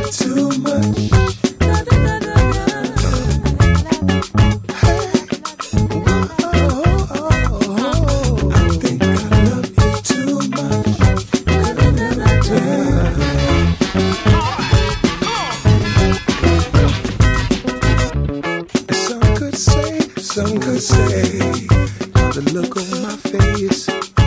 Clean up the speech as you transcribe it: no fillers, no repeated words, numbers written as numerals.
too much. Some could say the look on my face